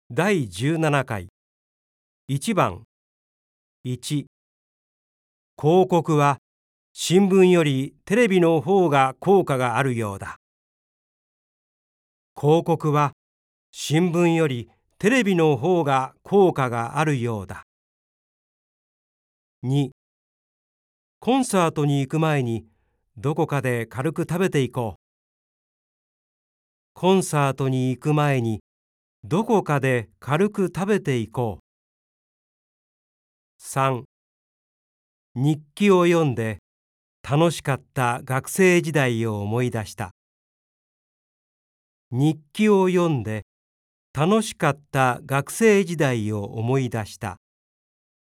第17回1番1広告は新聞よりテレビの方が効果があるようだ。広告は新聞よりテレビの方が効果があるようだ。2コンサートに行く前にどこかで軽く食べていこう。コンサートに行く前にどこかで軽く食べていこう。3日記を読んで楽しかった学生時代を思い出した。日記を読んで楽しかった学生時代を思い出した。